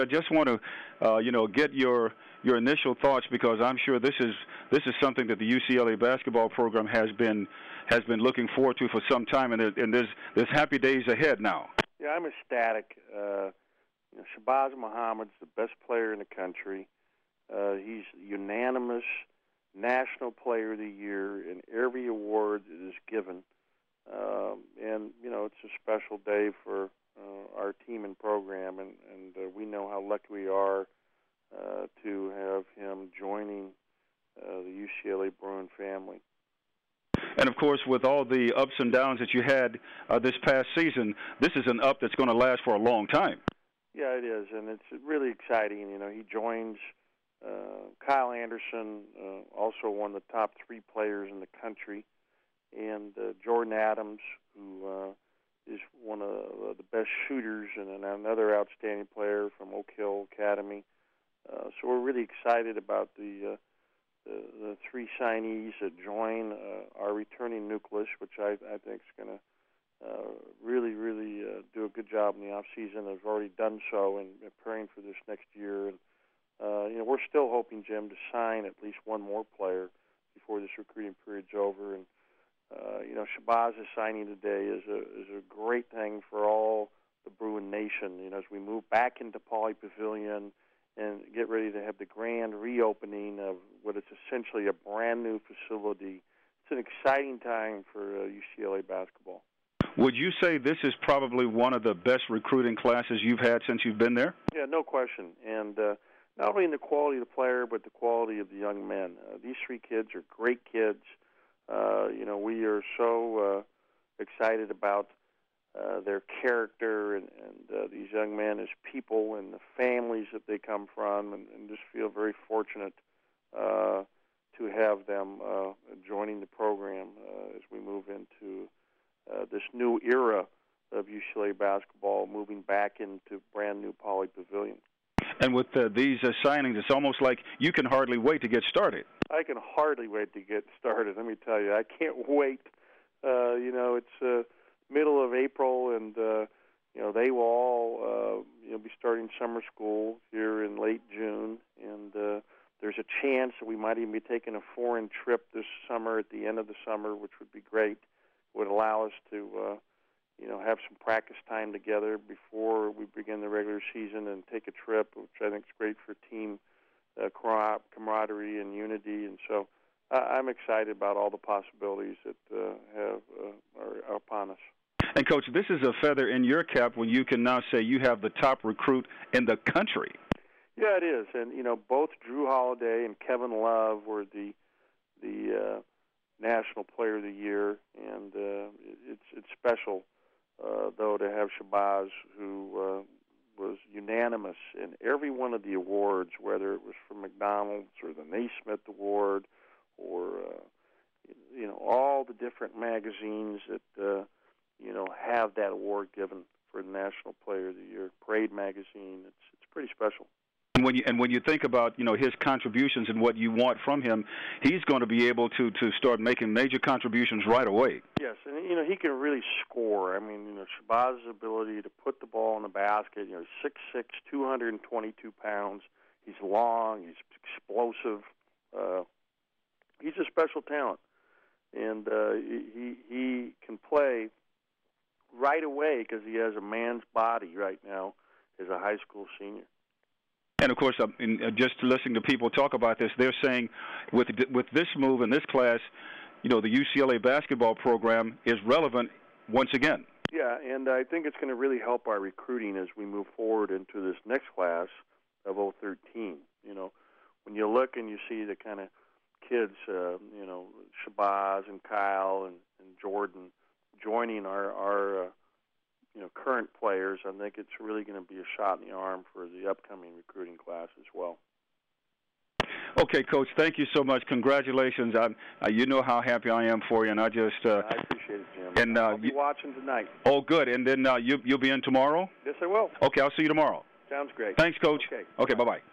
I just want to, get your initial thoughts, because I'm sure this is something that the UCLA basketball program has been looking forward to for some time, and there's happy days ahead now. Yeah, I'm ecstatic. Shabazz Muhammad's the best player in the country. He's unanimous National Player of the Year in every award that is given. And it's a special day for our team and program, and we know how lucky we are to have him joining the UCLA Bruin family. And, of course, with all the ups and downs that you had this past season, this is an up that's going to last for a long time. Yeah, it is, and it's really exciting. He joins Kyle Anderson, also one of the top 3 players in the country, and Jordan Adams, who is one of the best shooters and another outstanding player from Oak Hill Academy. So we're really excited about the 3 signees that join our returning nucleus, which I think is going to really do a good job in the off season. Has already done so and preparing for this next year. And we're still hoping, Jim, to sign at least one more player before this recruiting period's over. And Shabazz's signing today is a great thing for all the Bruin Nation. As we move back into Pauley Pavilion and get ready to have the grand reopening of what is essentially a brand new facility, it's an exciting time for UCLA basketball. Would you say this is probably one of the best recruiting classes you've had since you've been there? Yeah, no question. And not only in the quality of the player, but the quality of the young men. These 3 kids are great kids. We are so excited about their character and these young men as people and the families that they come from, and just feel very fortunate to have them joining the program as we move into this new era of UCLA basketball, moving back into brand new Pauley Pavilion. And with these signings, it's almost like you can hardly wait to get started. I can hardly wait to get started. Let me tell you, I can't wait. It's middle of April, and they will all be starting summer school here in late June, and there's a chance that we might even be taking a foreign trip this summer at the end of the summer, which would be great. It would allow us to have some practice time together before we begin the regular season and take a trip, which I think is great for team camaraderie and unity. And so I'm excited about all the possibilities that are upon us. And, Coach, this is a feather in your cap when you can now say you have the top recruit in the country. Yeah, it is. And, both Drew Holiday and Kevin Love were the National Player of the Year, and it's special, though, to have Shabazz, who was unanimous in every one of the awards, whether it was from McDonald's or the Naismith Award or, all the different magazines that, have that award given for the National Player of the Year. Parade magazine, it's pretty special. And when you think about his contributions and what you want from him, he's going to be able to start making major contributions right away. Yes, and he can really score. I mean, Shabazz's ability to put the ball in the basket. 6'6", 222 pounds. He's long. He's explosive. He's a special talent, and he can play right away because he has a man's body right now as a high school senior. And, of course, just listening to people talk about this, they're saying with this move and this class, the UCLA basketball program is relevant once again. Yeah, and I think it's going to really help our recruiting as we move forward into this next class of 013. When you look and you see the kind of kids, Shabazz and Kyle and Jordan joining our current players, I think it's really going to be a shot in the arm for the upcoming recruiting class as well. Okay, Coach, thank you so much. Congratulations. You know how happy I am for you, and I just... I appreciate it, Jim. And I'll be watching tonight. Oh, good. And then you'll be in tomorrow? Yes, I will. Okay, I'll see you tomorrow. Sounds great. Thanks, Coach. Okay, bye-bye.